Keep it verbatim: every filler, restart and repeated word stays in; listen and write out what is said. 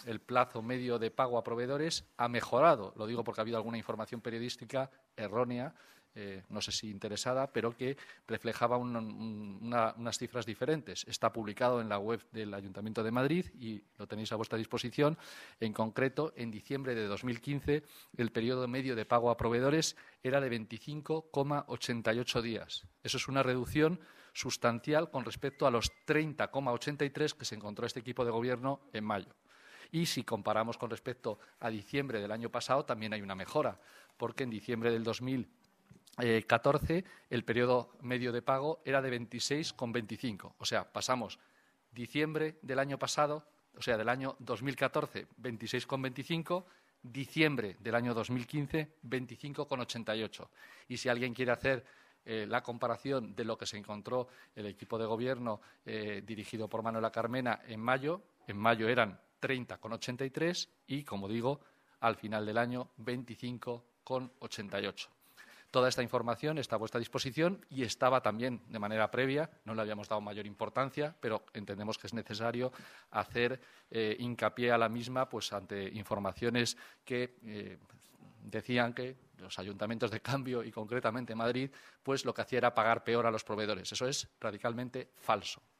el plazo medio de pago a proveedores ha mejorado. Lo digo porque ha habido alguna información periodística errónea, eh, no sé si interesada, pero que reflejaba un, un, una, unas cifras diferentes. Está publicado en la web del Ayuntamiento de Madrid y lo tenéis a vuestra disposición. En concreto, en diciembre de dos mil quince, el periodo medio de pago a proveedores era de veinticinco coma ochenta y ocho días. Eso es una reducción sustancial con respecto a los treinta coma ochenta y tres que se encontró este equipo de gobierno en mayo. Y si comparamos con respecto a diciembre del año pasado, también hay una mejora, porque en diciembre del dos mil catorce el periodo medio de pago era de veintiséis coma veinticinco. O sea, pasamos diciembre del año pasado, o sea, del año dos mil catorce, veintiséis coma veinticinco, diciembre del año dos mil quince, veinticinco coma ochenta y ocho. Y si alguien quiere hacer eh, la comparación de lo que se encontró el equipo de gobierno eh, dirigido por Manuela Carmena en mayo, en mayo eran treinta coma ochenta y tres y, como digo, al final del año veinticinco coma ochenta y ocho. Toda esta información está a vuestra disposición y estaba también de manera previa, no le habíamos dado mayor importancia, pero entendemos que es necesario hacer eh, hincapié a la misma pues ante informaciones que eh, decían que los ayuntamientos de cambio y concretamente Madrid, pues lo que hacía era pagar peor a los proveedores. Eso es radicalmente falso.